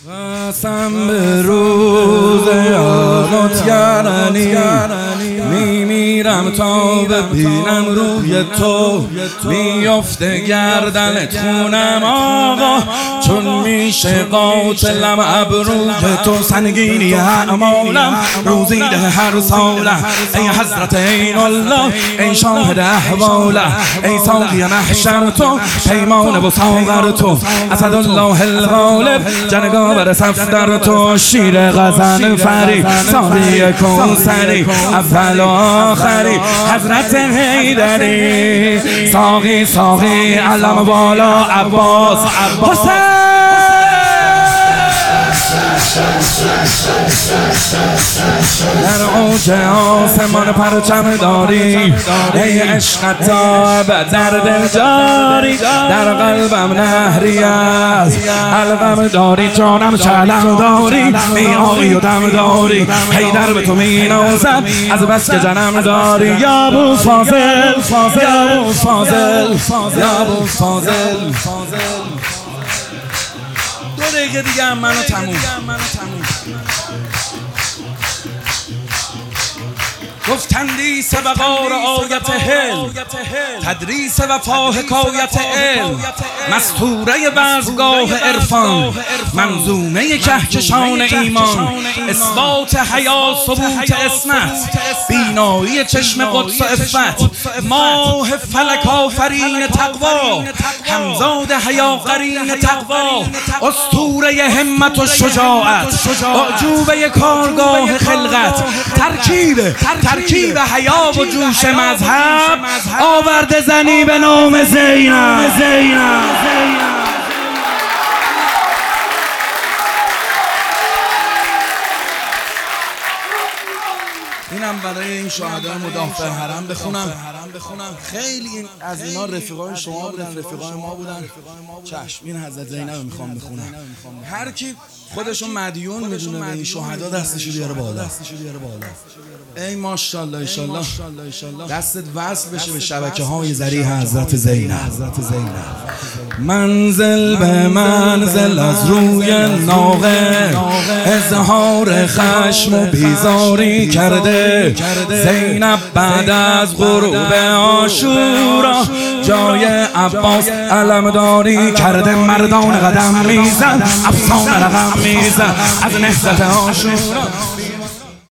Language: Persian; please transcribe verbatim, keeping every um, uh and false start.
قسم به روز یادت یارانی میمیرم تا ببینم روی تو میفته گردنت خونم آقا، چون میشه قاتلم ابروی تو سنگینی اعمالم روزیده هر سالم. ای حضرت عین الله، ای شاهد احوالم، ای ساقی محشر تو، پیمان و ساغر تو، اسدالله الغالب، جنگاور صفدر تو، شیر غزن فری، ساقی کوثری، اول آخری، حضرت حیدری، ساقی ساقی علم والا عباس حسین. در اوج آسمان پرچم داری، ای عشق تاب در دل جاری، در قلبم نهری از حلقم داری، جانم شعلم داری، ای آقی و دم داری، حیدر به تو می نازم از بس که جنم داری. یا ابو فاضل، یا ابو فاضل، یا ابو فاضل. دو دقیقه دیگه هم منو تموم. گفتندیس وقار آیت هل، تدریس وفا حکایت علم، مستوره وزگاه عرفان، منظومه کهکشان ایمان، اثبات حیا ثبوت اسمت، بینایی چشم قدس و عفت، ماه فلک آفرین تقوا، همزاد حیا قرین تقوا، اسطوره همت و شجاعت، اعجوبه کارگاه خلقت، ترکیب ترکیب حیا و جوش مذهب، آورده زنی به نام زینب. اینم برای این شهدای مدافع حرم بخونم. خیلی این از اینا رفیقای شما بودن، رفیقای ما بودن. چشم، این حضرت زینب میخوام بخونم. هر کی خودشون مدیون میدونه به این شهدا دستشو بیاره بالا. ای ماشاءالله، ان شاء الله دستت وصل بشه به شبکه‌های ذریع حضرت زینب. منزل به منزل از روی ناقه، اظهار خشم و بیزاری کرده زینب بعد از غروب عاشورا، جای عباس علمداری کرده. مردان قدم میزن، افسانه رقم میزن از نهضت عاشورا.